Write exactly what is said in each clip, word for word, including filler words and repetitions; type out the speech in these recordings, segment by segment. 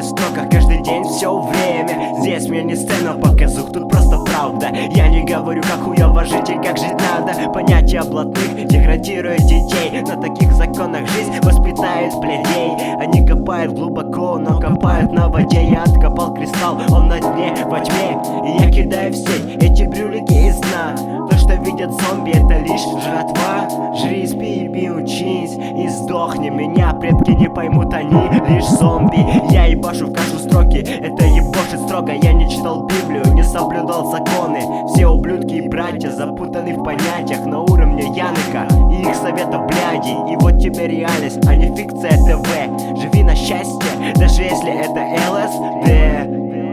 строках каждый день все время. Здесь мне не сцена показух, тут просто правда. Я не говорю, как хуёво жить и как жить надо. Понятия блатных деградируют детей. На таких законах жизнь воспитает пледей. Они копают глубоко, но копают на воде. Я откопал кристалл, он на дне, во тьме. И я кидаю в сеть эти брюлики из дна. То, что видят зомби, это лишь жратва. Жри, спи, еби, учись и сдохни. Меня предки не поймут, они лишь зомби. Я ебашу в кашу строки, это ебошит строго. Я не читал Библию, не соблюдал законы. Все ублюдки и братья запутаны в понятиях на уровне Яныка и их совета бляди. И вот тебе реальность, а не фикция ТВ. Живи на счастье, даже если это ЛСД.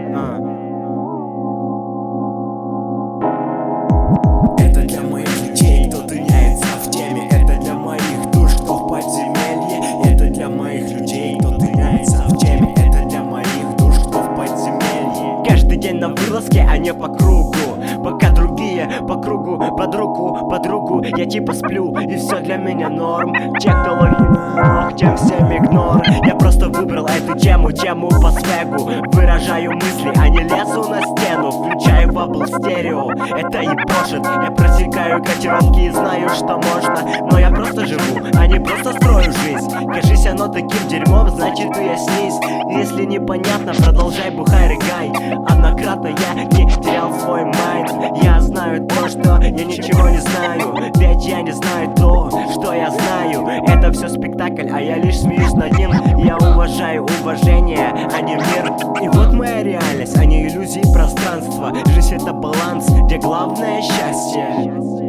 Это для моих людей, кто тыняется в теме. Это для моих душ, кто в подземелье. Это для моих людей, кто тыняется в теме. Это для моих душ, кто в подземелье. Каждый день на вылазке, а не по кругу. Пока другие по кругу, под руку, под руку. Я типа сплю, и все для меня норм. Те, кто ловит, ох, тем всем игнор. Я просто выбрал эту тему, тему по свегу. Выражаю мысли, а не лезу на стену. Включаю бабл стерео, это ебошит. Я просекаю котировки и знаю, что можно. Но я просто живу, а не просто строю жизнь. Кажись, оно таким дерьмом, значит уяснись. Если непонятно, продолжай, бухай, рыгай. Однократно я не терял свой майнд. Я знаю то, что я ничего не знаю. Ведь я не знаю то, что я знаю. Это все спектакль, а я лишь смеюсь над ним. Я уважаю уважение, а не мир. И вот моя реальность, а не иллюзии пространства. Жизнь это баланс, где главное счастье.